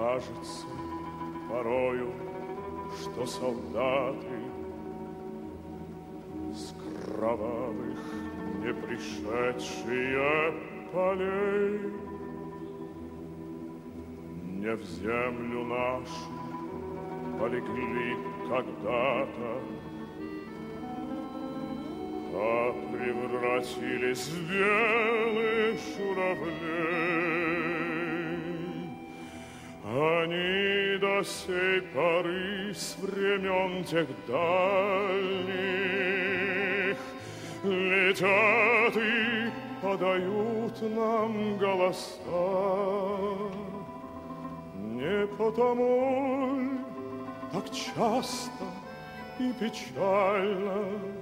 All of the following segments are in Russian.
кажется порою, что солдаты с кровавых не пришедшие полей не в землю нашу полегли когда-то, а превратились в белых журавлей. Они до сей поры с времен тех дальних летят и подают нам голоса. Не потому ли так часто и печально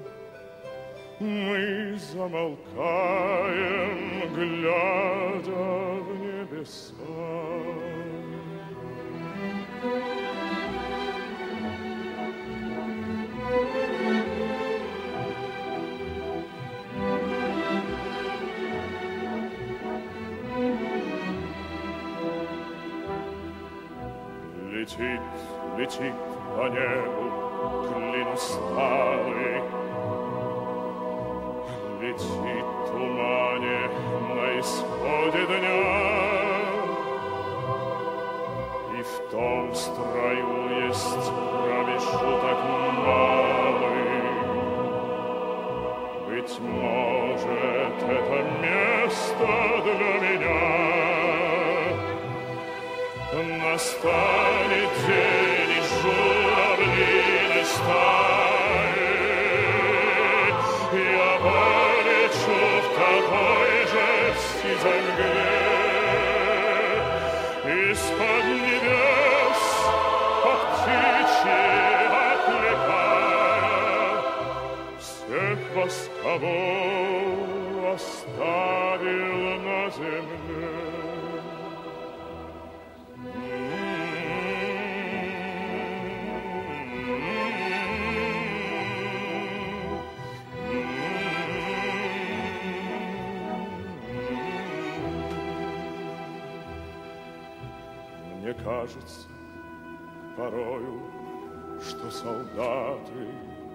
мы замолкаем, глядя в небеса? Летит, летит по небу клин усталый, летит в тумане на исходе дня, и в том строю есть промежуток малый. Быть может, это место для меня. Настанет день, и журавлиной стаи я полечу в такой же сизой мгле. Из-под небес, как птичьи окликая, всех вас, кого оставил на земле. Мне кажется порою, что солдаты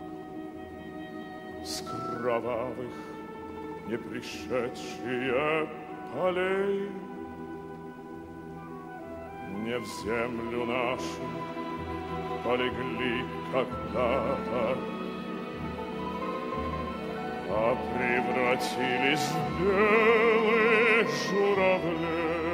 с кровавых не пришедшие полей не в землю нашу полегли когда-то, а превратились в белых журавлей.